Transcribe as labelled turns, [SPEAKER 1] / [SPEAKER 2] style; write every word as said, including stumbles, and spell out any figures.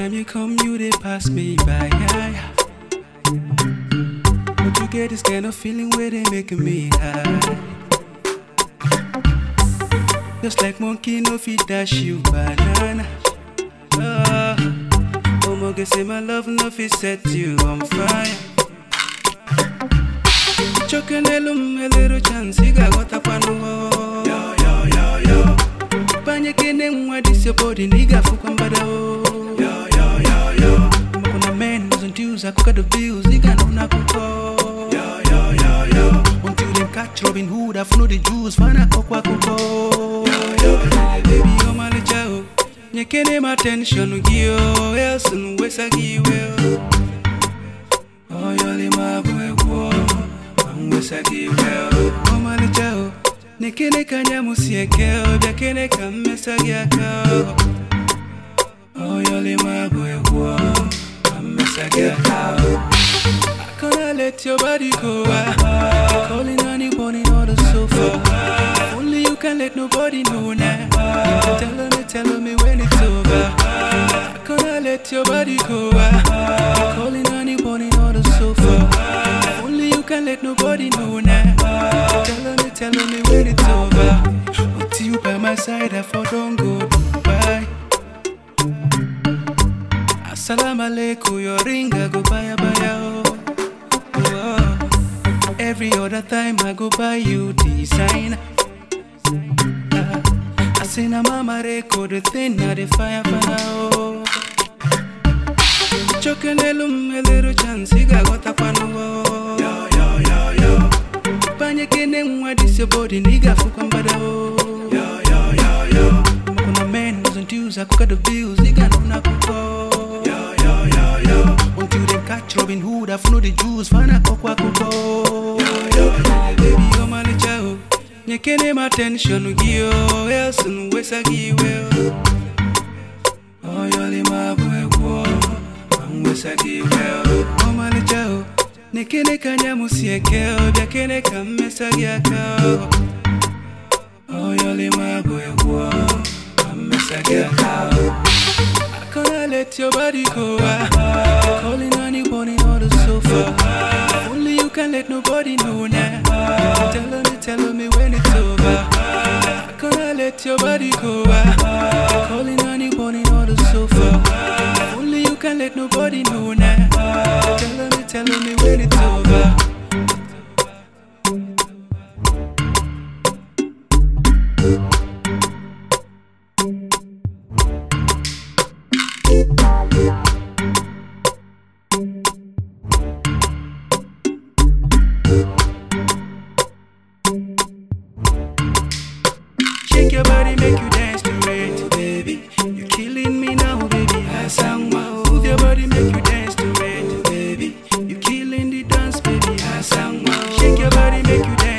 [SPEAKER 1] Anytime you come, you they pass me by. But you get this kind of feeling where they making me high. Just like monkey no fit dash you banana. Oh, Omoge say my love no fit set you on fire. Chokenelum a little chance, you got what up on the wall. Yo, yo, yo, yo. Panya kene mwa this your body, nigga fukwambada o. Yo, yo, yo, yo. Makuna men doesn't use, I cook at the bills, nigga no na kuko. Yo, yo, yo, yo. Until them catch Robin Hood, I follow the Jews, fana kokwa kuko. Yo, yo, yo, baby, you're my little. Nyekene my attention, giyo, else and wesa giyo. Oh, you're my boy, wesa giyo. Oh, my little. Nekene kanya musiekeo, biakene kamesa giakao. Oh, yole magoe huo, kamesa giakao. I can't let your body go. You're calling anybody on the sofa. Only you can let nobody know now. Tell me, tell me when it's over. I can't let your body go. You're calling anybody on the sofa. Only you can let nobody know now. Tell me, tell me when it's over. Until you by my side, I for don't go Dubai. Assalamu alaikum, your ring I go buy a buy oh. Oh. Every other time I go buy you design. Uh, I say na mama reko the thing na the fire for now. Chokenelum a little chance, you got what up on the wall. Yo, yo, yo, yo. Panya kene mwa this your body, nigga fukwambada o. Yo, yo, yo, yo. Makuna men doesn't use, I cook at the bills, nigga no na kuko. Yo, yo, yo, yo. Until them catch Robin Hood, I follow the Jews, fana kokwa kuko. Yo, yo, yo, baby, you're my little. Nyekene my attention, giyo, else and wesa giyo. Oh, you're my boy, whoa. Wesa giyo. Oh, my little. Nekene kanya musiekeo, biakene kamesa giakao. Oh, yole magoe huo, kamesa giakao. I can't let your body go. You're calling anybody on the sofa. Only you can let nobody know now. Tell me, tell me when it's over. I can't let your body go. You're calling anybody on the sofa. Only you can let nobody know now. Tell me, tell me when it's over. Shake your body, make you dance to it, baby. You're killing me now, baby. I sang wow. Move your body, make you dance to it, baby. You're killing the dance, baby. I sang wow. Shake your body, make you dance.